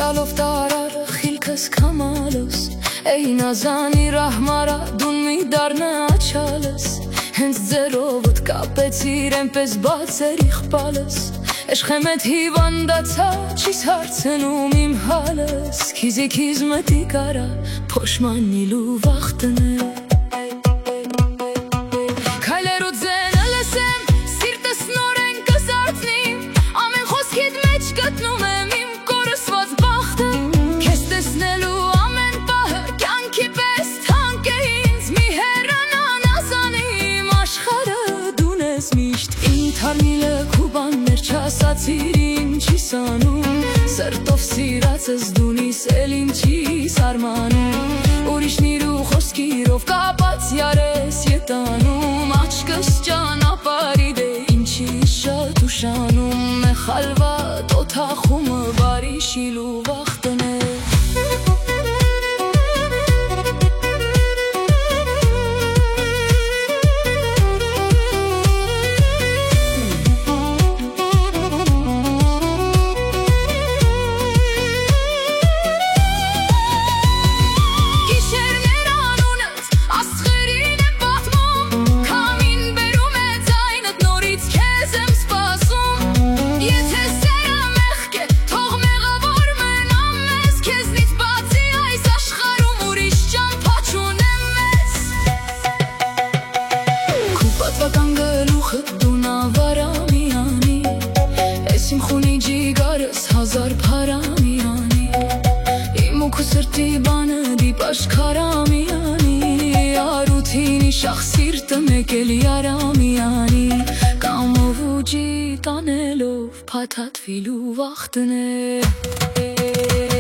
տալով տարարը խիլքս կամալս Էй նազանի ռահմարա դուն մի դարնա աչալս Հենց ձերովդ կապեցիր ենպես բացեր իխպալս Էշխեմետ հիվանդացա չիս հարցնում իմ հալս Քիզի մտի կարա փոշմանիլու վախտն է Գտնում եմ իմ կորսված բախտը Քեզ տեսնելու ամեն պահը կյանքի պես թանկ է ինձ Մի հեռանան ասանի իմ աշխարհը Դուն ես միշտ իմ թարմիլը քու բաններ չասացիր ինչիս անում Սրտով սիրածս դունիս էլ ինչիս արմանում Ուրիշնիր ու խոսքիրով կապած յարես ետանում Աչքս ճանապարհի դե ինչի շատ ուշանում է խալվա Թախումը բարի շիլու վախտն է Իմ խունի ջիգարս հազար պարամյանի Իմ ու քու սրտի բանը դիպ աշխարամյանի Արութինի շախ սիրտը մեկ էլ յարամյանի Կամով ու ջի տանելով փաթաթվիլու վախտն է